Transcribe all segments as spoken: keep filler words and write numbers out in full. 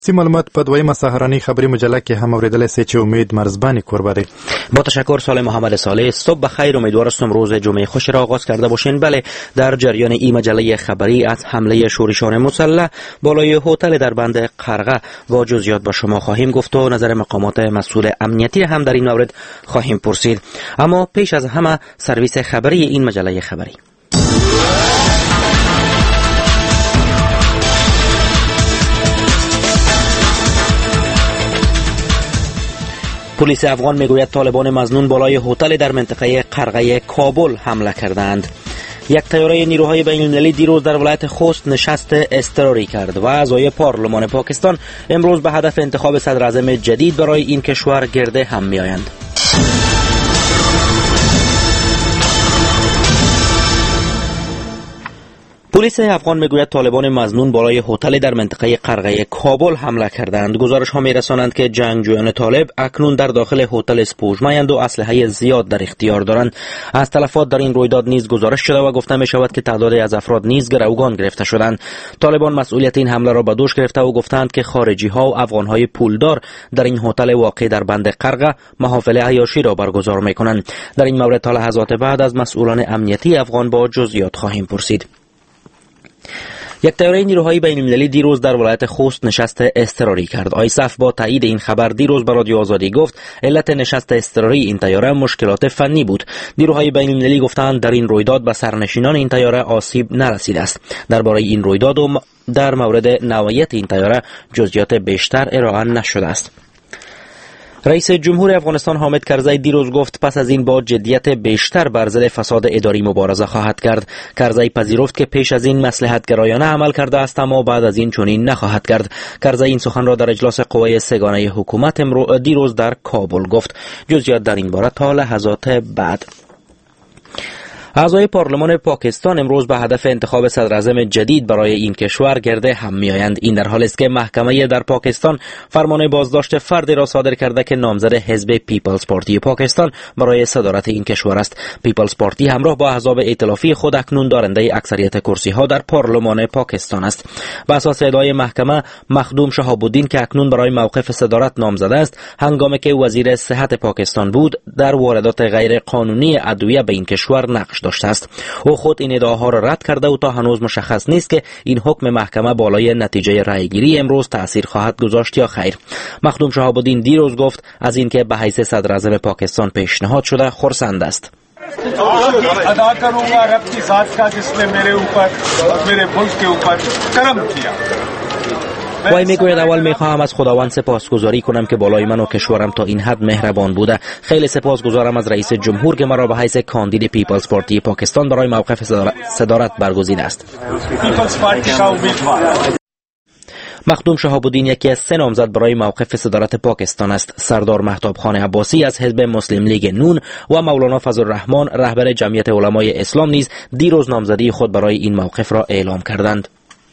سی معلومات په دویمه سهارنۍ خبری مجله کې هم اوریدلی سئ چې امید مرزبانی کوربه دی. با تشکر سال محمد صالح. صبح بخیر، امیدوار هستم روز جمعه خوش را آغاز کرده باشین. بله، در جریان این مجله خبری از حمله شورشیان مسلح بالای هتل در بند قرغه با جزئیات با شما خواهیم گفت و نظر مقامات مسئول امنیتی هم در این مورد خواهیم پرسید. اما پیش از همه سرویس خبری این مجله خبری. پلیس افغان میگوید طالبان مظنون بالای هتل در منطقه قرغه کابل حمله کردند. یک طیاره نیروهای بین المللی دیروز در ولایت خوست نشست اضطراری کرد و اعضای پارلمان پاکستان امروز به هدف انتخاب صدر اعظم جدید برای این کشور گرده هم میآیند. پلیس افغان میگوید طالبان مظنون بالای هتل در منطقه قرغه کابل حمله کردند. گزارش ها میرسانند که جنگجویان طالب اکنون در داخل هتل اسپوژمایند و اسلحه زیاد در اختیار دارند. از تلفات در این رویداد نیز گزارش شده و گفته می شود که تعدادی از افراد نیز گروگان گرفته شدند. طالبان مسئولیت این حمله را به دوش گرفته و گفتند که خارجی ها و افغان های پولدار در این هتل واقع در بند قرغه محافل عیاشی را برگزار میکنند. در این مورد تا لحظات بعد از مسئولان امنیتی افغان با جزئیات خواهیم پرسید. یک طیاره نیروهای بین المللی دیروز در ولایت خوست نشست اضطراری کرد. آیسف با تایید این خبر دیروز به رادیو آزادی گفت علت نشست اضطراری این طیاره مشکلات فنی بود. نیروهای بین المللی گفتند در این رویداد به سرنشینان این طیاره آسیب نرسیده است. درباره این رویداد و در مورد نوعیت این طیاره جزئیات بیشتر ارائه نشده است. رئیس جمهور افغانستان حامد کرزی دیروز گفت پس از این با جدیت بیشتر بر ضد فساد اداری مبارزه خواهد کرد. کرزی پذیرفت که پیش از این مصلحت‌گرایانه عمل کرده است اما بعد از این چنین نخواهد کرد. کرزی این سخن را در اجلاس قوای سگانه حکومت امروز دیروز در کابل گفت. جزئیات در این باره تا لحظات بعد. اعضای پارلمان پاکستان امروز به هدف انتخاب صدر اعظم جدید برای این کشور گرده هم میآیند. این در حالی است که محکمه در پاکستان فرمان بازداشت فردی را صادر کرده که نامزد حزب پیپلز پارتی پاکستان برای صدارت این کشور است. پیپلز پارتی همراه با احزاب ائتلافی خود اکنون دارنده اکثریت کرسی ها در پارلمان پاکستان است. بر اساس ادعای محکمه، مخدوم شهاب الدین که اکنون برای موقف صدارت نامزد است، هنگامی که وزیر صحت پاکستان بود در واردات غیر قانونی ادویه به این کشور نقش داشته است. او خود این ادعاها را رد کرده و تا هنوز مشخص نیست که این حکم محکمه بالای نتیجه رأیگیری امروز تأثیر خواهد گذاشت یا خیر. مخدوم شهاب الدین دیروز گفت از اینکه به حیث صدر اعظم پاکستان پیشنهاد شده خرسند است. ادا करूंगा रब की जात का जिसने मेरे ऊपर मेरे मुल्क के ऊपर करम किया. وای میگوید اول میخواهم از خداوند سپاسگزاری کنم که بالای من و کشورم تا این حد مهربان بوده. خیلی سپاسگزارم از رئیس جمهور که مرا به حیث کاندید پیپلز پارتی پاکستان برای موقف صدارت برگزیده است. مخدوم شهاب الدین یکی از سه نامزد برای موقف صدارت پاکستان است. سردار مهتاب خان عباسی از حزب مسلم لیگ نون و مولانا فضل الرحمن رهبر جمعیت علمای اسلام نیز دیروز نامزدی خود برای این موقف را اعلام کردند.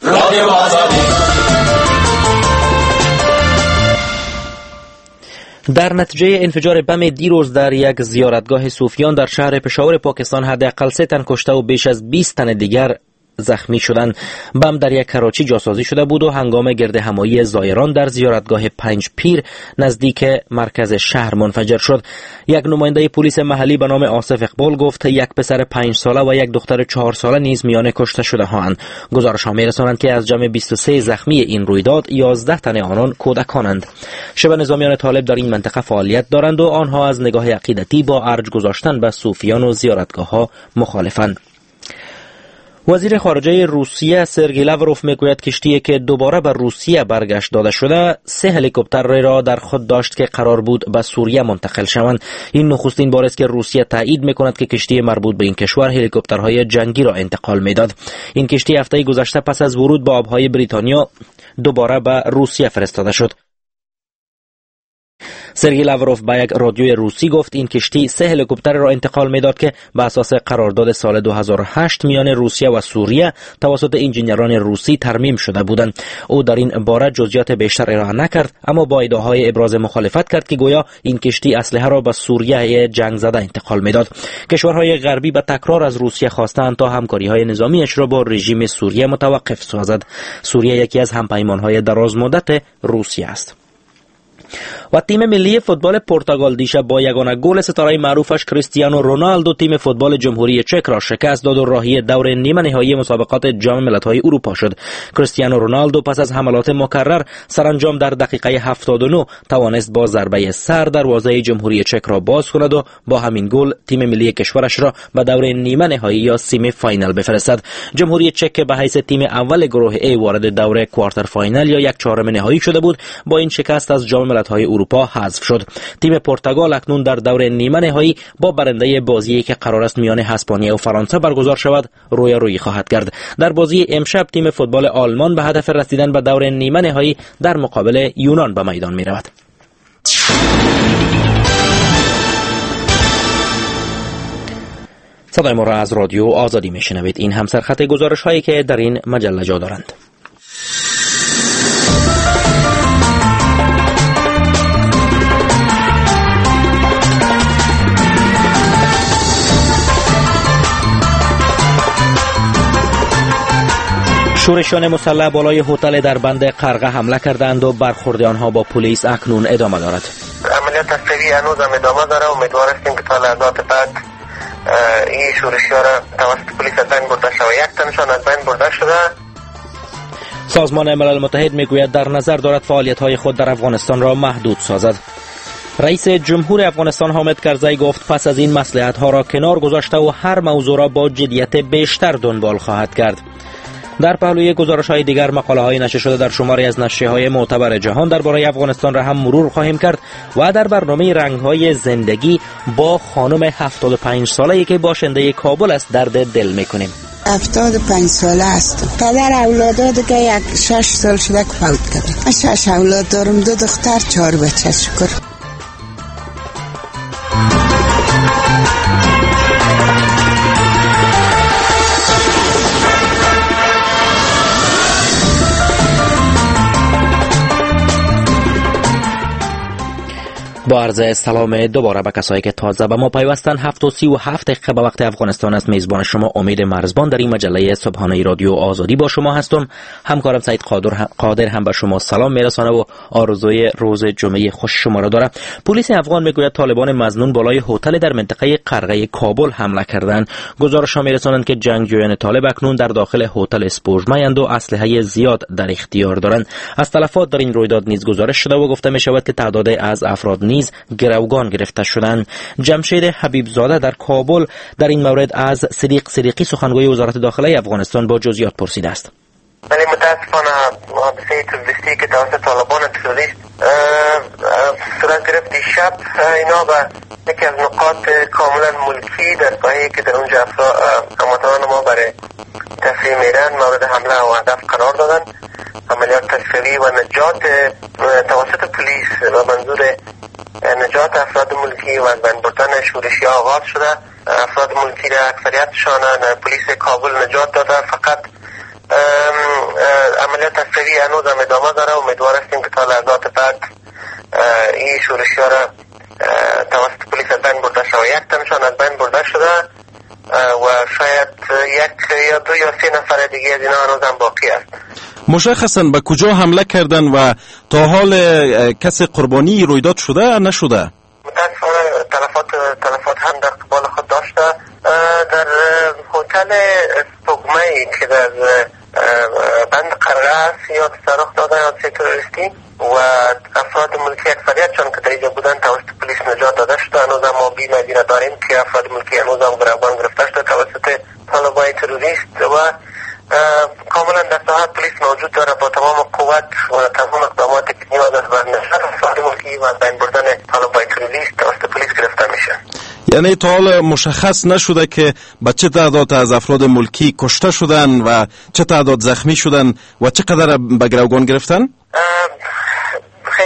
در نتیجه انفجار بم دیروز در یک زیارتگاه صوفیان در شهر پشاور پاکستان حداقل سه تن کشته و بیش از بیست تن دیگر زخمی شدند. بم در یک کراچی جاسازی شده بود و هنگام گرد همایی زائران در زیارتگاه پنج پیر نزدیک مرکز شهر منفجر شد. یک نماینده پلیس محلی به نام آصف اقبال گفت یک پسر پنج ساله و یک دختر چهار ساله نیز میان کشته شده هاند. گزارش ها میرسانند که از جمع بیست و سه زخمی این رویداد یازده تن آنان کودکانند. شبه نظامیان طالب در این منطقه فعالیت دارند و آنها از نگاه عقیدتی با ارج گذاشتن به صوفیان و زیارتگاه ها مخالفند. وزیر خارجه روسیه سرگئی لاوروف میگوید کشتی که دوباره به روسیه برگشت داده شده سه هلیکوپتر را در خود داشت که قرار بود به سوریه منتقل شوند. این نخستین بار است که روسیه تایید میکند که کشتی مربوط به این کشور هلیکوپترهای جنگی را انتقال میداد. این کشتی هفته گذشته پس از ورود به آبهای بریتانیا دوباره به روسیه فرستاده شد. سرگئی لاوروف با یک رادیوی روسی گفت این کشتی سه هلیکوپتر را انتقال میداد که بر اساس قرارداد سال دو هزار و هشت میان روسیه و سوریه توسط انجینران روسی ترمیم شده بودند. او در این باره جزئیات بیشتر ارائه نکرد، اما با ادعاهای ابراز مخالفت کرد که گویا این کشتی اسلحه را به سوریه جنگ زده انتقال میداد. کشورهای غربی به تکرار از روسیه خواستند تا همکاری‌های نظامیش را با رژیم سوریه متوقف سازد. سوریه یکی از همپیمان‌های دراز مدت روسیه است. و تیم ملی فوتبال پرتغال دیشب با یگانه گل ستاره معروفش کریستیانو رونالدو تیم فوتبال جمهوری چک را شکست داد و راهی دور نیمه نهایی مسابقات جام ملت‌های اروپا شد. کریستیانو رونالدو پس از حملات مکرر سرانجام در دقیقه هفتاد و نه توانست با ضربه سر دروازه جمهوری چک را باز کند و با همین گل تیم ملی کشورش را به دور نیمه نهایی یا سمی فاینال بفرستد. جمهوری چک به حیث تیم اول گروه ای وارد دوره کوارتر فاینال یا یک چهارم نهایی شده بود. با این شکست از جام ملت‌های اروپا حذف شد. تیم پرتغال اکنون در دور نیمه نهایی با برنده بازی که قرار است میان اسپانیا و فرانسه برگزار شود رویارویی خواهد کرد. در بازی امشب تیم فوتبال آلمان به هدف رسیدن به دور نیمه نهایی در مقابل یونان به میدان می رود. صدای ما را از رادیو آزادی می شنوید. این هم سرخط گزارش هایی که در این مجله جا دارند. شورشیان مسلح بالای هتل در بند قرغه حمله کردند و برخورد آنها با پلیس اکنون ادامه دارد. عملیات عسکری هنوز هم ادامه داره و امیدوار هستیم که تا لحظات بعد این شورشیان را توسط پلیس از بین برده شود. یک تنشان از بین برده شده. سازمان ملل متحد میگوید در نظر دارد فعالیت‌های خود در افغانستان را محدود سازد. رئیس جمهور افغانستان حامد کرزی گفت پس از این مصلحت‌ها را کنار گذاشته و هر موضوع را با جدیت بیشتر دنبال خواهد کرد. در پهلوی گزارش‌های دیگر مقاله‌های نشر شده در شماری از نشریه‌های معتبر جهان درباره افغانستان را هم مرور خواهیم کرد و در برنامه رنگ‌های زندگی با خانم هفتاد و پنج ساله‌ای که باشنده کابل است درد دل می‌کنیم. هفتاد و پنج ساله است. پدر اولاد دیگه یک شش سال شده که فوت کرده. من شش اولاد دارم، دو دختر، چهار بچه. شکر. با عرض سلام دوباره به کسایی که تازه به ما پیوستن. هفت و سی و هفت دقیقه به وقت افغانستان است. میزبان شما امید مرزبان در این مجله صبحانه رادیو آزادی با شما هستم. همکارم سعید قادر هم به شما سلام میرسانه و آرزوی روز جمعه خوش شما را داره. پلیس افغان میگوید طالبان مظنون بالای هتل در منطقه قرغه کابل حمله کردند. گزارش ها میرسانند که جنگجویان طالب اکنون در داخل هتل اسپوژمایند و اسلحه زیاد در اختیار دارند. از تلفات در این رویداد نیز گزارش شده و گفته می شود که تعداد از افراد نیز گروگان گرفته شدند. جمشید حبیب زاده در کابل در این مورد از صدیق صدیقی سخنگوی وزارت داخله افغانستان با جزئیات پرسیده است. ولی متاسفانه حادثه تروریستی که توسط طالبان تروریست صورت گرفت دیشب، اینا به یکی از نقاط کاملا ملکی در پایه‌ای که در اونجا هموطنان ما برای تفریح میرن مورد حمله و هدف قرار دادن. عملیات تشویقی و نجات توسط پلیس و منظور نجات افراد ملکی و از بین بردن شورشی آغاز شده. افراد ملکی را اکثریتشان پلیس کابل نجات داده. فقط عملیات عسکری هنوز هم ادامه داره و امیدوار هستیم که تا لحظات بعد این شورشی را توسط پلیس از بین برده شود. یک تنشان از بین برده شده و شاید یک یا دو یا سه نفر دیگه از اینا هنوز هم باقی است. مشخصاً به کجا حمله کردن و تا حال کسی قربانی رویداد شده نشده؟ متاسفانه تلفات تلفات هم در قبال خود داشته. در هتل اسپوگمایی که در بند قرغه است یا تصرف دادن حادثه تروریستی و افراد ملکی اکثریتشان که در اینجا بودن توسط پلیس نجات داده شده. هنوز هم ما بیمه را داریم که افراد ملکی هنوز هم گروگان گرفته شده توسط طالبان تروریست و کاملا در ساحه پلیس موجود داره با تمام قوت و تمام اقداماتی که نیاز است بر نجات افراد ملکی و بین بردن طالبان تروریست توسط پلیس گرفته میشه. یعنی تا حال مشخص نشده که به چه تعداد از افراد ملکی کشته شدن و چه تعداد زخمی شدن و چقدر به گروگان گرفتن؟ خیر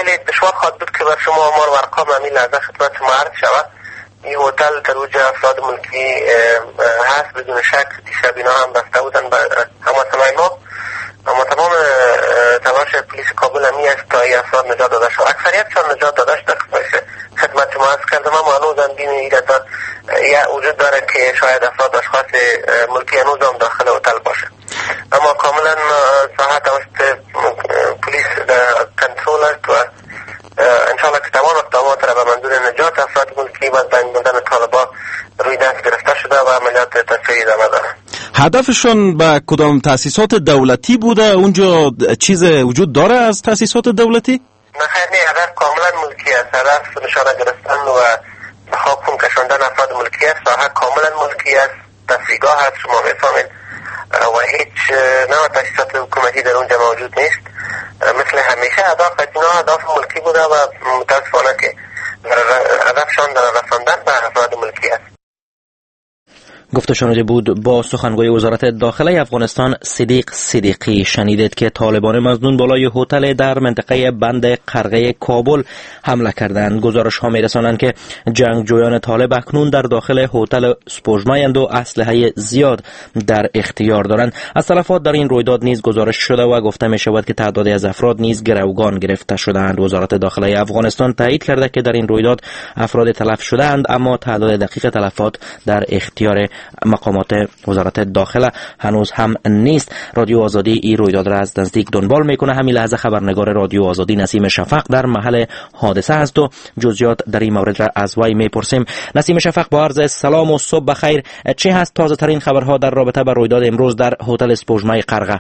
خیلی دشوار خواهد بود که بر شما آمار و ارقام همین لحظه خدمت شما عرض شود. این هتل در اوج افراد ملکی هست، بدون شک دیشب اینا هم بسته بودن به هموطنان ما، اما تمام تلاش پلیس کابل همی است تا این افراد نجات داده شد. اکثریتشان نجات داده شد. خدمت شما عرض کردم، اما هنوز هم بین ایرتا یا وجود داره که شاید افراد اشخاص ملکی هنوز هم داخل هتل باشه، اما کاملا ساحه توسط پلیس کنترل است و انشاءالله که تمام اقدامات را به منظور نجات افراد ملکی و بین بودن طالبان روی دست گرفته شده و عملیات تفریحی ادامه داره. هدفشون به کدام تأسیسات دولتی بوده؟ اونجا چیز وجود داره از تأسیسات دولتی؟ نه خیر، نه، هدف کاملا ملکی است. هدف نشانه گرفتن و به خاکم کشاندن افراد ملکی است. ساحه کاملا ملکی است، تفریحگاه هست، شما میفهمید، و هیچ نوع تأسیسات حکومتی در اونجا موجود نیست. مثل همیشه اهداف اینا اهداف ملکی بوده و متاسفانه که هدفشان در رساندن به افراد ملکی است. گفته شنوده بود با سخنگوی وزارت داخله افغانستان صدیق صدیقی. شنیدید که طالبان مظنون بالای هتل در منطقه بند قرغه کابل حمله کردند. گزارش ها می‌رسانند که جنگجویان طالب اکنون در داخل هتل سپوژمایند و اسلحه زیاد در اختیار دارند. از تلفات در این رویداد نیز گزارش شده و گفته می شود که تعدادی از افراد نیز گروگان گرفته شدند. وزارت داخله افغانستان تایید کرده که در این رویداد افراد تلف شدند، اما تعداد دقیق تلفات در اختیار مقامات وزارت داخله هنوز هم نیست. رادیو آزادی این رویداد را از نزدیک دنبال میکنه. همین لحظه خبرنگار رادیو آزادی نسیم شفق در محل حادثه است و جزئیات در این مورد را از وی میپرسیم. نسیم شفق، با عرض سلام و صبح بخیر. چه هست تازه ترین خبرها در رابطه با رویداد امروز در هتل سپوژمای قرغه؟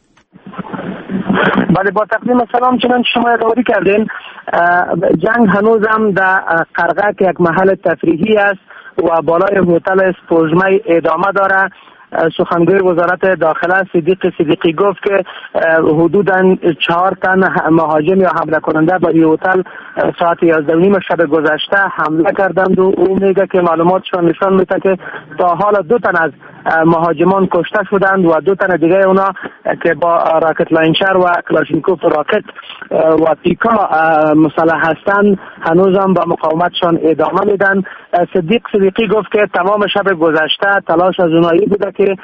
بله، با تقدیم سلام، چنانچه شما یادآوری کردین، جنگ هنوز هم در قرغه که یک محل تفریحی است و بالای هتل سپوژمای ادامه داره. سخنگوی وزارت داخله صدیق صدیقی گفت که حدوداً چهار تن مهاجم یا حمله کننده به این هتل ساعت یازده و نیم شب گذشته حمله کردند و او میگه که معلوماتشان نشان میده که تا حالا دو تن از مهاجمان کشته شدند و دو تن دیگه اونا که با راکت لانچر و کلاشینکوف راکت و پیکا مسلح هستند هنوز هم با مقاومتشان ادامه میدن. صدیق صدیقی گفت که تمام شب گذشته تلاش از اونایی بوده که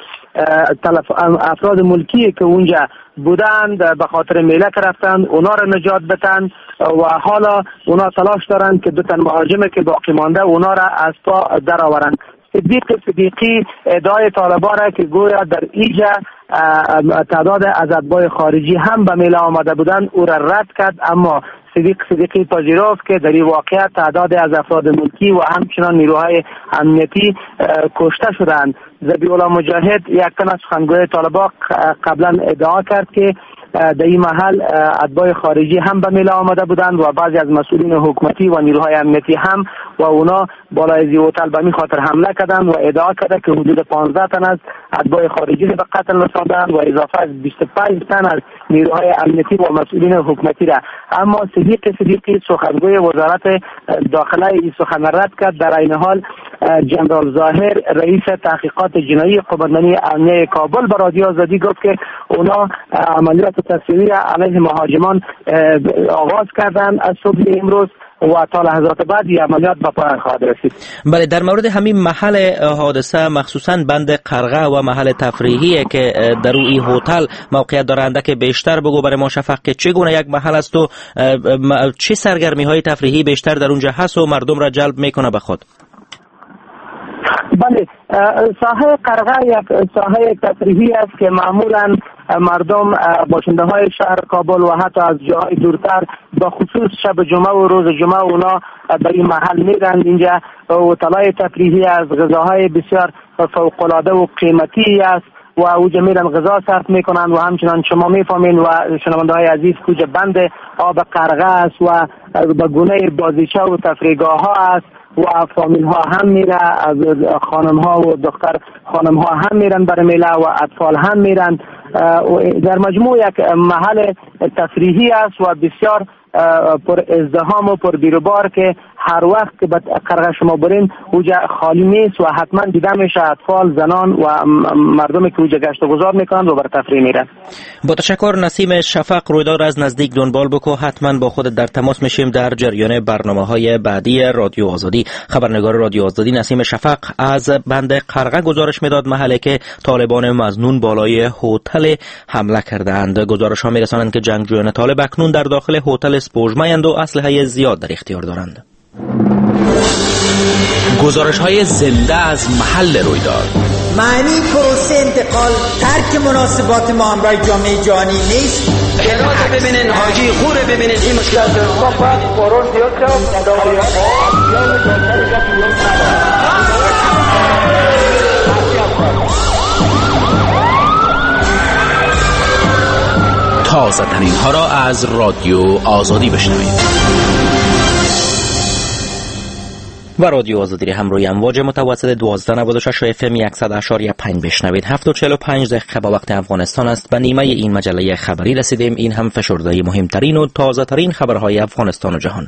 افراد ملکی که اونجا بودند به خاطر ملک رفتند اونا را نجات بدن و حالا اونا تلاش دارند که دو تن مهاجمه که باقی مانده اونا را از پا درآورند. صدیق صدیقی ادعای طالبان را که گویا در ایجا تعداد از اتباع خارجی هم به میله آمده بودند او را رد کرد، اما صدیق صدیقی پذیرفت که در این واقعیت تعداد از افراد ملکی و همچنان نیروهای امنیتی کشته شدند. ذبیح الله مجاهد، یک تن از سخنگوی طالبان، قبلا ادعا کرد که در این محل اتباع خارجی هم به میله آمده بودند و بعضی از مسئولین حکومتی و نیروهای امنیتی هم و اونا بالای زی هتل به می خاطر حمله کردند و ادعا کرده که حدود پانزده تن از اتباع خارجی به قتل رساندند و اضافه از بیست و پنج تن از نیروهای امنیتی و مسئولین حکومتی را. اما صدیق صدیقی سخنگوی وزارت داخله این سخن رد کرد. در این حال جنرال ظاهر رئیس تحقیقات جنایی قوماندانی امنیه کابل به رادیو آزادی گفت که اونا عملیات تصویری علیه مهاجمان آغاز کردند از صبح امروز و تا لحظات بعد این عملیات به پایان خواهد رسید. بله، در مورد همین محل حادثه مخصوصا بند قرغه و محل تفریحی که در این هتل موقعیت دارند که بیشتر بگو برای ما شفق که چگونه یک محل است و چه سرگرمی های تفریحی بیشتر در اونجا هست و مردم را جلب میکنه به خود؟ بله، ساحه قرغه یک ساحه تفریحی است که معمولا مردم باشنده های شهر کابل و حتی از جاهای دورتر به خصوص شب جمعه و روز جمعه اونا به این محل میرند. اینجا هتل‌های تفریحی از غذاهای بسیار فوق‌العاده و قیمتی است و اوجا میرن غذا صرف میکنند و همچنان شما میفهمین و شنونده های عزیز کجا بند آب قرغه است و به گونه بازیچه و تفریحگاه ها است و فامیل ها هم میره، خانم ها و دختر خانم ها هم میرن برای میله و اطفال هم میرن. در مجموع یک محل تفریحی است و بسیار پر ازدحام و پر بیروبار که هر وقت که به قرغه شما برین اوجا خالی نیست و حتما دیده میشه اطفال، زنان و مردمی که اوجا گشت و گذار میکنن و بر تفریح میرن. با تشکر نسیم شفق. رویداد از نزدیک دنبال بکو، حتما با خودت در تماس میشیم در جریان برنامه‌های بعدی رادیو آزادی. خبرنگار رادیو آزادی نسیم شفق از بند قرغه گزارش میداد، محله که طالبان مظنون بالای هتل حمله کردند. گزارش ها میرسانند که جنگجویان طالب اکنون در داخل هتل سپوژمایند و اسلحه زیاد در اختیار دارند. گزارش های زنده از محل رویداد. معنی پروسه انتقال ترک مناسبات ما همراه جامعه جهانی نیست. هراته ببینین، حاجی خوره ببینین، این مشکلات تازه ترین ها را از رادیو آزادی بشنوید. و رادیو آزادی هم روی امواج متوسط دوازده نود و شش اف ام صد اشاریه پنج بشنوید. هفت و چهل و پنج دقیقه با وقت افغانستان است. به نیمه این مجله خبری رسیدیم. این هم فشرده مهمترین و تازه ترین خبرهای افغانستان و جهان.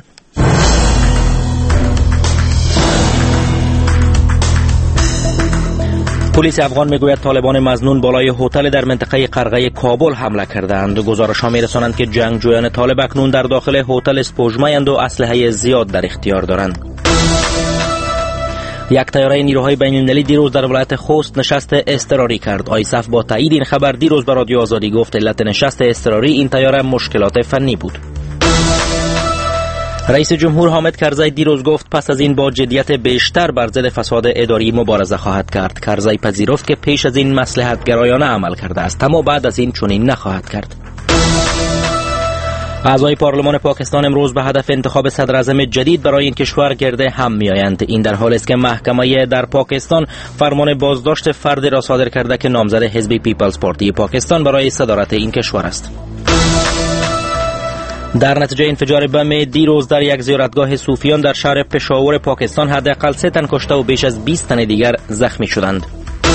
پلیس افغان میگوید طالبان مظنون بالای هتل در منطقه قرغه کابل حمله کردند. گزارش‌ها میرسانند که جنگجویان طالب اکنون در داخل هتل سپوژمایند و اسلحه زیاد در اختیار دارند. یک طیاره نیروهای بین‌المللی دیروز در ولایت خوست نشست اضطراری کرد. آیسف با تایید این خبر دیروز به رادیو آزادی گفت علت نشست اضطراری این طیاره مشکلات فنی بود. رئیس جمهور حامد کرزی دیروز گفت پس از این با جدیت بیشتر بر ضد فساد اداری مبارزه خواهد کرد. کرزی پذیرفت که پیش از این مصلحت‌گرایانه عمل کرده است، اما بعد از این چنین نخواهد کرد. اعضای پارلمان پاکستان امروز به هدف انتخاب صدر اعظم جدید برای این کشور گرده هم میآیند. این در حالی است که محکمه در پاکستان فرمان بازداشت فردی را صادر کرده که نامزد حزب پیپلز پارتی پاکستان برای صدارت این کشور است. در نتیجه انفجار بم دیروز در یک زیارتگاه صوفیان در شهر پشاور پاکستان حداقل سه تن کشته و بیش از بیست تن دیگر زخمی شدند.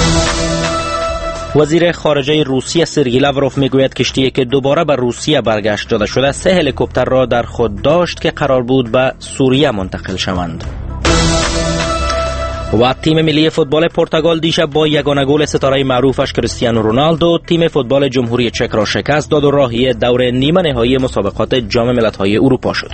وزیر خارجه روسیه سرگئی لاوروف میگوید کشتی که دوباره به روسیه برگشت داده شده سه هلیکوپتر را در خود داشت که قرار بود به سوریه منتقل شوند. و تیم ملی فوتبال پرتغال دیشب با یگانه گل ستاره معروفش کریستیانو رونالدو تیم فوتبال جمهوری چک را شکست داد و راهی دور نیمه نهایی مسابقات جام ملت‌های اروپا شد.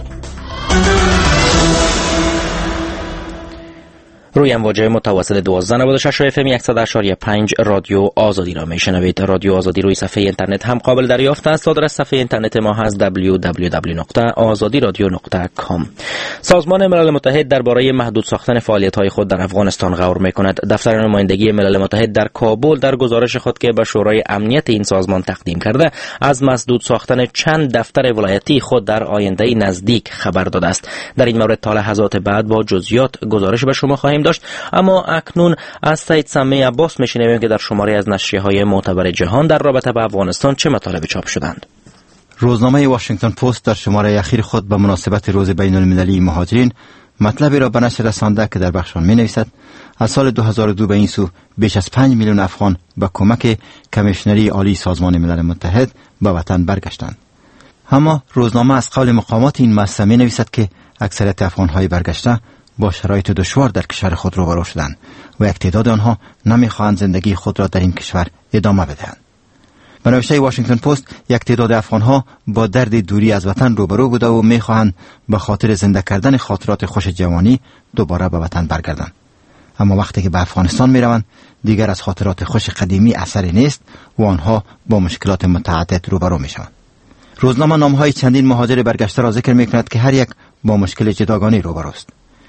روی امواج متوسط دوازده نود و شش اف ام صد اشاریه پنج رادیو آزادی را میشنوید. رادیو آزادی روی صفحه اینترنت هم قابل دریافت است. آدرس صفحه اینترنت ما هست دبلیو دبلیو دبلیو نقطه آزادی رادیو نقطه کام. سازمان ملل متحد درباره محدود ساختن فعالیت‌های خود در افغانستان غور می‌کند. دفتر نمایندگی ملل متحد در کابل در گزارش خود که به شورای امنیت این سازمان تقدیم کرده از مسدود ساختن چند دفتر ولایتی خود در آینده نزدیک خبر داده است. در این مورد تا لحظات بعد با جزئیات گزارش به شما خواهیم داشت، اما اکنون از سید سمی عباس میشنویم که در شماره از نشریه‌های معتبر جهان در رابطه با افغانستان چه مطالبی چاپ شدند. روزنامه واشنگتن پست در شماره اخیر خود به مناسبت روز بین المللی مهاجرین مطلبی را به نشر رسانده که در بخش آن می‌نویسد از سال دو هزار و دو به این سو بیش از پنج میلیون افغان به کمک کمیشنری عالی سازمان ملل متحد به وطن برگشتند. اما روزنامه از قول مقامات این مؤسسه می‌نویسد که اکثریت افغان‌های برگشته با شرایط دشوار در کشور خود روبرو شدند و یک تعداد آنها نمی‌خواهند زندگی خود را در این کشور ادامه بدهند. به نوشته واشنگتن پست یک تعداد افغان‌ها با درد دوری از وطن روبرو بوده و می‌خواهند به خاطر زنده کردن خاطرات خوش جوانی دوباره به وطن برگردند. اما وقتی که به افغانستان می‌روند دیگر از خاطرات خوش قدیمی اثری نیست و آنها با مشکلات متعدد روبرو می‌شوند. روزنامه نام‌های چندین مهاجر برگشته را ذکر می‌کند که هر یک با مشکل جداگانه روبروست.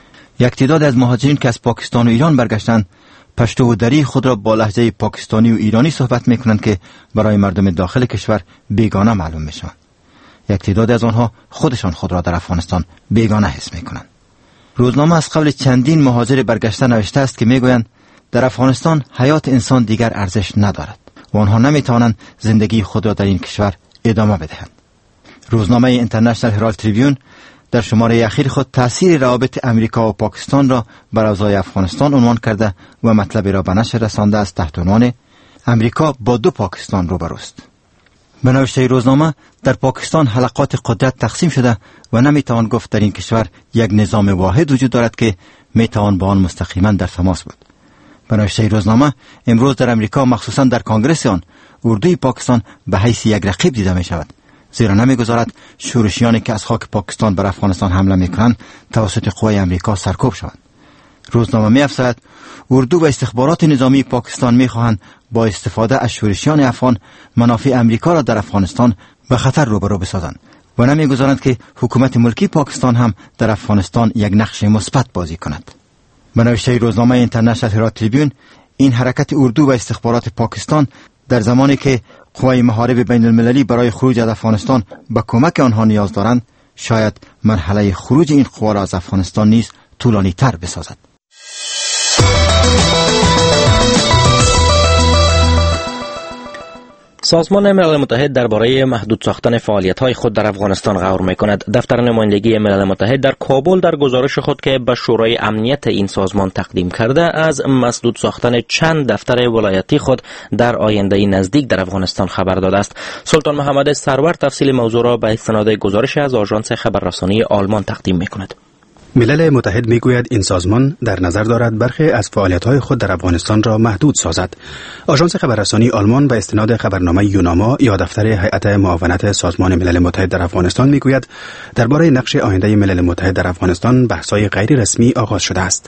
یک تعداد از مهاجرین که از پاکستان و ایران برگشتند پشتو و دری خود را با لهجه پاکستانی و ایرانی صحبت میکنند که برای مردم داخل کشور بیگانه معلوم میشوند. یک تعداد از آنها خودشان خود را در افغانستان بیگانه حس میکنند. روزنامه از قول چندین مهاجر برگشته نوشته است که میگویند در افغانستان حیات انسان دیگر ارزش ندارد و آنها نمیتوانند زندگی خود را در این کشور ادامه بدهند. روزنامه اینترنشنال هرالد تریبیون در شماره اخیر خود تأثیر روابط امریکا و پاکستان را بر اوضاع افغانستان عنوان کرده و مطلبی را به نشر رسانده است تحت عنوان امریکا با دو پاکستان روبروست. به نوشته روزنامه در پاکستان حلقات قدرت تقسیم شده و نمیتوان گفت در این کشور یک نظام واحد وجود دارد که میتوان با آن مستقیما در تماس بود. به نوشته روزنامه امروز در امریکا مخصوصا در کنگره آن اردوی پاکستان به حیث یک رقیب دیده می شود، زیرا نمیگذارد شورشیانی که از خاک پاکستان بر افغانستان حمله میکنند توسط قوای امریکا سرکوب شوند. روزنامه می افزاید اردو و استخبارات نظامی پاکستان می خواهند با استفاده از شورشیان افغان منافع امریکا را در افغانستان به خطر روبرو بسازند و نمیگذارند که حکومت ملکی پاکستان هم در افغانستان یک نقش مثبت بازی کند. به نوشته روزنامه اینترنشنال هرالد تریبیون، این حرکت اردو و استخبارات پاکستان در زمانی که قوای محارب بین المللی برای خروج از افغانستان به کمک آنها نیاز دارند، شاید مرحله خروج این قوا را از افغانستان نیز طولانی تر بسازد. سازمان ملل متحد درباره محدود ساختن فعالیت‌های خود در افغانستان غور می‌کند. دفتر نمایندگی ملل متحد در کابل در گزارش خود که به شورای امنیت این سازمان تقدیم کرده از مسدود ساختن چند دفتر ولایتی خود در آینده نزدیک در افغانستان خبر داده است. سلطان محمد سرور تفصیل موضوع را به استناد گزارش از آژانس خبررسانی آلمان تقدیم می‌کند. ملل متحد میگوید این سازمان در نظر دارد برخی از فعالیت‌های خود در افغانستان را محدود سازد. آژانس خبررسانی آلمان به استناد خبرنامه یوناما یا دفتر هیئت معاونت سازمان ملل متحد در افغانستان میگوید درباره نقش آینده ملل متحد در افغانستان بحث‌های غیر رسمی آغاز شده است.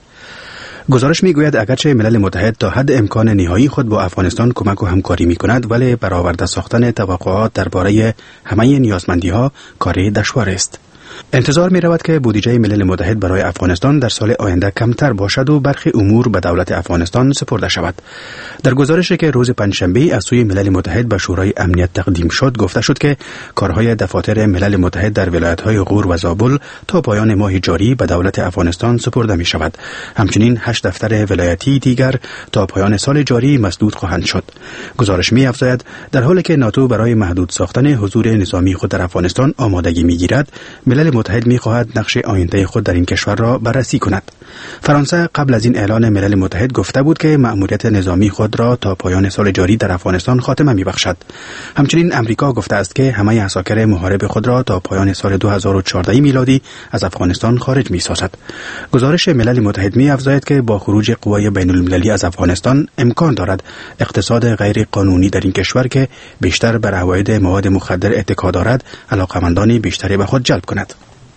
گزارش میگوید اگرچه ملل متحد تا حد امکان نهایی خود با افغانستان کمک و همکاری میکند، ولی برآورده ساختن توقعات درباره همه نیازمندی‌ها کاری دشوار است. انتظار می رود که بودجه ملل متحد برای افغانستان در سال آینده کمتر باشد و برخی امور به دولت افغانستان سپرده شود. در گزارشی که روز پنجشنبه از سوی ملل متحد به شورای امنیت تقدیم شد گفته شد که کارهای دفاتر ملل متحد در ولایت‌های غور و زابل تا پایان ماه جاری به دولت افغانستان سپرده می شود. همچنین هشت دفتر ولایتی دیگر تا پایان سال جاری مسدود خواهند شد. گزارش می افزاید در حالی که ناتو برای محدود ساختن حضور نظامی خود در افغانستان آمادگی می گیرد، ملل متحد می خواهد نقش آینده خود در این کشور را بررسی کند. فرانسه قبل از این اعلان ملل متحد گفته بود که مأموریت نظامی خود را تا پایان سال جاری در افغانستان خاتمه می بخشد. همچنین امریکا گفته است که همه عساکر محارب خود را تا پایان سال دو هزار و چهارده میلادی از افغانستان خارج می سازد. گزارش ملل متحد می افزاید که با خروج قوای بین المللی از افغانستان امکان دارد اقتصاد غیر قانونی در این کشور که بیشتر بر عواید مواد مخدر اتکا دارد علاقمندان بیشتری به خود جلب کند.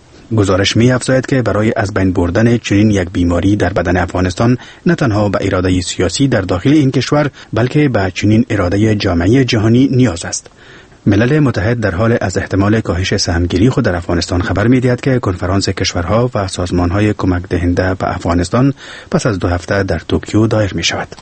گزارش می افزاید که برای از بین بردن چنین یک بیماری در بدن افغانستان نه تنها به اراده سیاسی در داخل این کشور بلکه به چنین اراده جامعه جهانی نیاز است. ملل متحد در حال از احتمال کاهش سهمگیری خود در افغانستان خبر می دهد که کنفرانس کشورها و سازمانهای کمک دهنده به افغانستان پس از دو هفته در توکیو دایر می شود.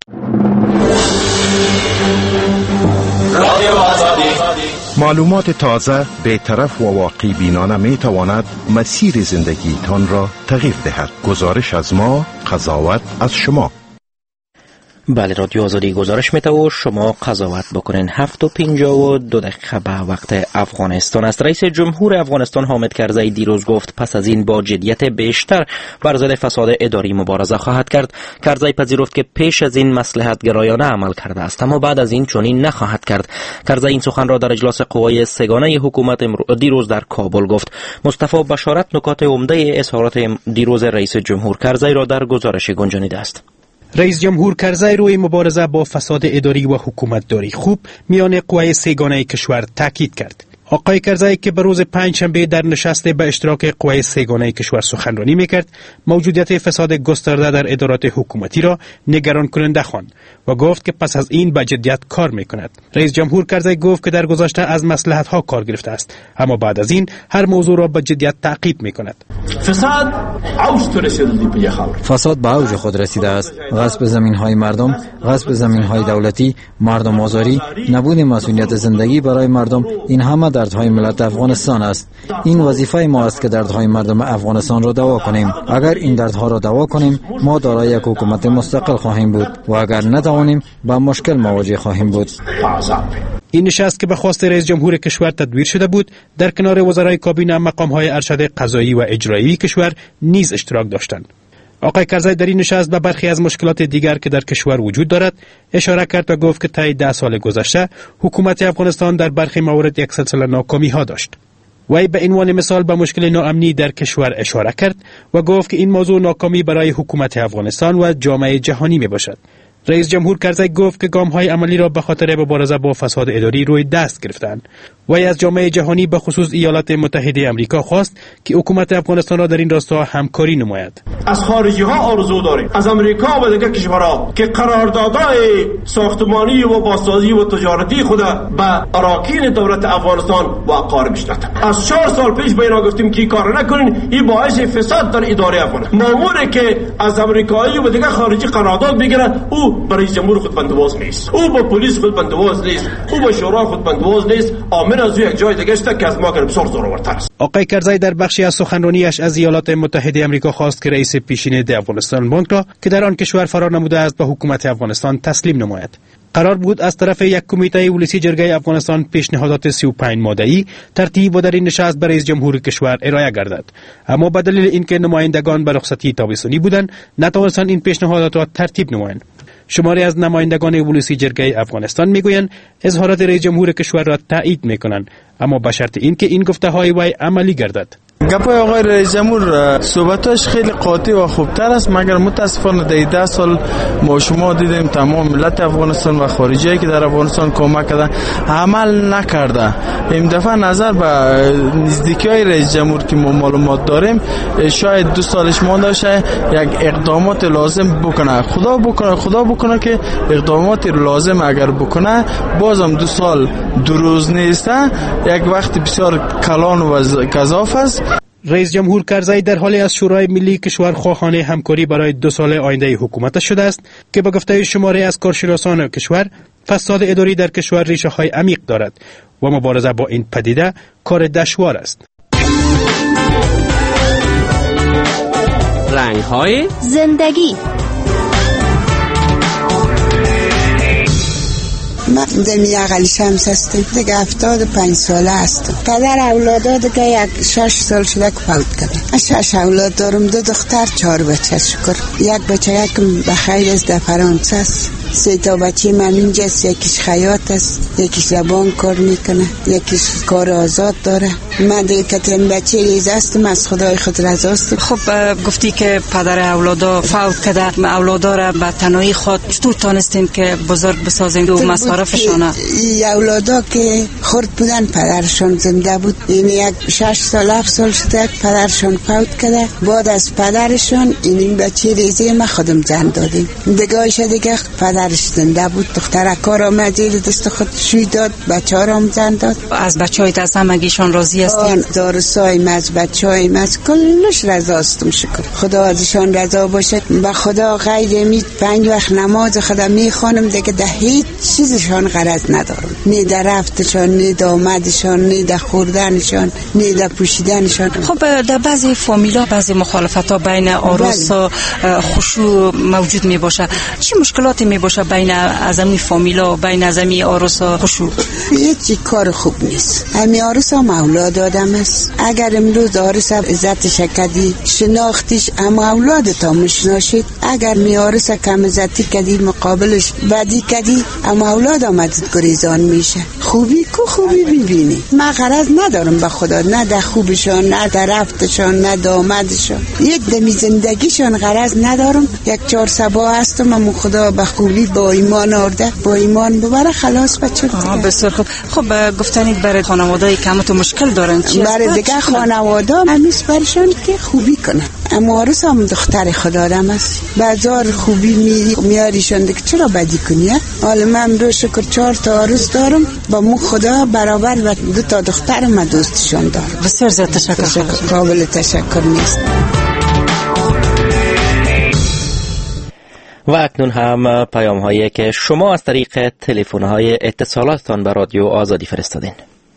معلومات تازه، بی‌طرف و واقع بینانه می تواند مسیر زندگی تان را تغییر دهد. گزارش از ما، قضاوت از شما. بله، رادیو آزادی گزارش میده و شما قضاوت بکنین. هفت و پنجاه و دو دقیقه به وقت افغانستان است. رئیس جمهور افغانستان حامد کرزی دیروز گفت پس از این با جدیت بیشتر بر ضد فساد اداری مبارزه خواهد کرد. کرزی پذیرفت که پیش از این مصلحت گرایانه عمل کرده است، اما بعد از این چنین نخواهد کرد. کرزی این سخن را در اجلاس قوای سگانه حکومت دیروز در کابل گفت. مصطفی بشارت نکات عمده اظهارات دیروز رئیس جمهور کرزی را در گزارش گنجانیده است. رئیس جمهور کرزی روی مبارزه با فساد اداری و حکومتداری خوب میان قوای سگانه کشور تاکید کرد. آقای کرزی که به روز پنجشنبه در نشست به اشتراک قوای سگانه کشور سخنرانی میکرد، موجودیت فساد گسترده در ادارات حکومتی را نگران کننده خواند و گفت که پس از این به جدیت کار میکند. رئیس جمهور کرزی گفت که در گذشته از مصلحت ها کار گرفته است، اما بعد از این هر موضوع را به جدیت تعقیب میکند. فساد اوج رسیده فساد به اوج خود رسیده است. غصب زمین های مردم، غصب زمین های دولتی، مردم آزاری، نبود مسئولیت زندگی برای مردم، این همه دردهای ملت افغانستان است. این وظیفه ما است که دردهای مردم افغانستان را دوا کنیم. اگر این دردها را دوا کنیم، ما دارای یک حکومت مستقل خواهیم بود و اگر نتوانیم با مشکل مواجه خواهیم بود. این نشست که به خواست رئیس جمهور کشور تدبیر شده بود، در کنار وزرای کابینه مقام‌های ارشد قضایی و اجرایی کشور نیز اشتراک داشتند. آقای کرزی در این نشست به برخی از مشکلات دیگر که در کشور وجود دارد اشاره کرد و گفت که طی ده سال گذشته حکومت افغانستان در برخی موارد یک سلسله ناکامی ها داشت. وی به عنوان مثال به مشکل ناامنی در کشور اشاره کرد و گفت که این موضوع ناکامی برای حکومت افغانستان و جامعه جهانی می باشد. رئیس جمهور کرزی گفت که گام‌های عملی را به خاطر مبارزه با فساد اداری روی دست گرفتند. وی از جامعه جهانی به خصوص ایالات متحده آمریکا خواست که حکومت افغانستان را در این راستا همکاری نماید. از خارجی ها آرزو داریم، از امریکا و دیگر کشورها که قراردادهای ساختمانی و بازسازی و تجارتی خود به اراکین دولت افغانستان واقع می‌شود. از چهار سال پیش به اینا گفتیم که کار نکنین، این باعث فساد در اداره افغانستان. ماموری که از امریکایی و دیگر خارجی قرارداد بگیره، او برای جمهور خود بندواز نیست، او با پلیس خود بندواز نیست، او با شورا خود بندواز نیست. آمین از یک جای دیگه است که از ما بسیار زورورتر است. آقای کرزی در بخشی از سخنرانیش از ایالات متحده آمریکا خواست که رئیس پیشین ده افغانستان بانک را که در آن کشور فرار نموده است به حکومت افغانستان تسلیم نماید. قرار بود از طرف یک کمیته ولسی جرگه افغانستان پیشنهادات سی و پنج ماده‌ای ترتیب و در این نشست به رئیس جمهور کشور ارائه گردد، اما به دلیل اینکه نمایندگان به رخصتی تابستانی بودند نتوانستند این پیشنهادات را ترتیب نمایند. شماری از نمایندگان ولسی جرگه افغانستان میگویند اظهارات رئیس جمهور کشور را تایید میکنند، اما به شرط اینکه این گفته‌های وی عملی گردد. گپای آقای رئیس جمهور صحبتاش خیلی قاطع و خوبتر است، مگر متاسفانه در ده سال ما شما دیدیم تمام ملت افغانستان و خارجی که در افغانستان کمک کردن عمل نکرده. این دفعه نظر به نزدیکی های رئیس جمهور که ما معلومات داریم شاید دو سالش مانده شه یک اقدامات لازم بکنه. خدا بکنه خدا بکنه که اقدامات لازم اگر بکنه بازم دو سال دو روز نیسته، یک وقت بسیار کلان و گزاف است. رئیس جمهور کرزی در حالی از شورای ملی کشور خواهان همکاری برای دو سال آینده حکومت شده است که به گفته شماری از کارشناسان کشور فساد اداری در کشور ریشه های عمیق دارد و مبارزه با این پدیده کار دشوار است. رنگ های زندگی. من دمی اقلی شمس هستم، دیگه هفتاد و پنج ساله هستم. پدر اولادا دیگه یک شش سال شده که فوت کرده. شش اولاد دارم، دو دختر چهار بچه شکر. یک بچه یکم بخیر است در فرانسه است، سه تا بچه من اینجاست، یکیش خیاط است، یکیش زبان کار میکنه، یکیش کار آزاد داره. من دیگه کترین بچه ریز هستم، از خدای خود رضاستم. خب گفتی که پدر اولادا فوت کرده، اولادا را به تنهایی خود چطور تانستین که بزرگ بسازین دو مصارفشانه؟ این اولادا که خرد بودن پدرشان زنده بود، این یک شش سال هفت سال شده پدرشان فوت کرده. بعد از پدرشان این بچه ریزی ما خودم زن دادیم. دیگه دیگه پدرش زنده بود، دختر کار آمد زیر دست خود شوی داد، بچه ها را زن داد. از بچه های دست همگیشان راضی هستیم؟ دارسایم از بچه هایم از کلش رضا هستم، شکر خدا ازشان رضا باشه. به خدا غیر امید پنج وقت نماز خدا میخوانم، دیگه ده هیچ چیزشان غرض ندارم، نه در رفتشان، نه در آمدشان، نه در خوردنشان، نه در پوشیدنشان. خب در بعضی فامیلا بعضی مخالفت ها بین عروس و خشوع موجود می باشه. چه مشکلاتی می باشه بین ازمی فامیلا و بین ازمی عروس و خشوع؟ هیچ کار خوب نیست. امی عروس هم اولاد آدم است. اگر امروز عروس عزتش کردی شناختیش، اما اولاد تا مشناشید. اگر می عروس کم عزتی کردی مقابلش بدی کردی، اما اولاد آمدید گریزان میشه. خوبی کو خوبی ببینی. من غرض ندارم به خدا، نه در خوبشان، نه در رفتشان، نه در آمدشان، یک دمی زندگیشان غرض ندارم. یک چهار سبا هستم، اما خدا به خوبی با ایمان آورده، با ایمان ببره خلاص بچه. بسیار خوب. خب گفتنید برای خانواده‌ای که همتون مشکل دارن چی است؟ برای دیگه خانواده همیش برشان که خوبی کنن. اما عروس هم دختر خدا آدم است، بازار خوبی می میاریشان دیگه چرا بدی کنی؟ حالا من رو شکر چهار تا عروس دارم، با مو خدا برابر و دو تا دخترم دوستشان دارم. بسیار زیاد تشکر. تشکر. قابل تشکر نیست. و اکنون هم پیام هایی که شما از طریق تلفن های اتصالاتتان به رادیو آزادی فرستادین.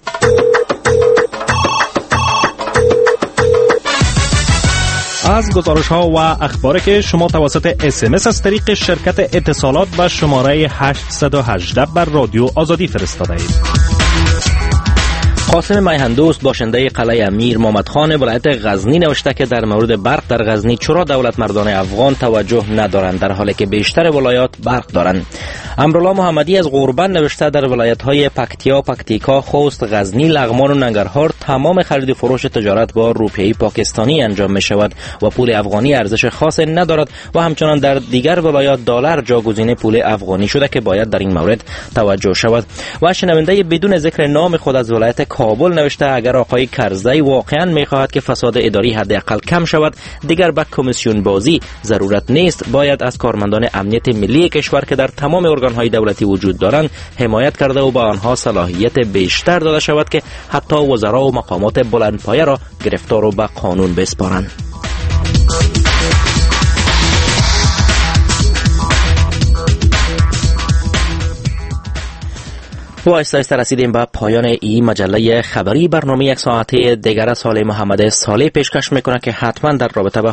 از گزارش ها و اخباری که شما توسط اس ام اس از طریق شرکت اتصالات به شماره هشت یک هشت بر رادیو آزادی فرستاده اید. قاسم میهندوست باشنده قلعه امیر محمد خان ولایت غزنی نوشته که در مورد برق در غزنی چرا دولت مردان افغان توجه ندارند در حالی که بیشتر ولایات برق دارند. امرالله محمدی از غربن نوشته در ولایت های پکتیا، پکتیکا، خوست، غزنی، لغمان و ننگرهار تمام خرید و فروش تجارت با روپیه پاکستانی انجام می شود و پول افغانی ارزش خاص ندارد و همچنان در دیگر ولایات دلار جاگزین پول افغانی شده که باید در این مورد توجه شود. و شنونده بدون ذکر نام خود از ولایت کابل نوشته اگر آقای کرزی واقعا می‌خواهد که فساد اداری حداقل کم شود دیگر به کمیسیون بازی ضرورت نیست، باید از کارمندان امنیت ملی کشور که در تمام ارگان‌های دولتی وجود دارند حمایت کرده و به آنها صلاحیت بیشتر داده شود که حتی وزرا و مقامات بلندپایه را گرفتار و به قانون بسپارند. و آهسته آهسته رسیدیم به پایان این مجله خبری. برنامه یک ساعته دیگر از سال محمد صالح پیشکش میکنه که حتما در رابطه با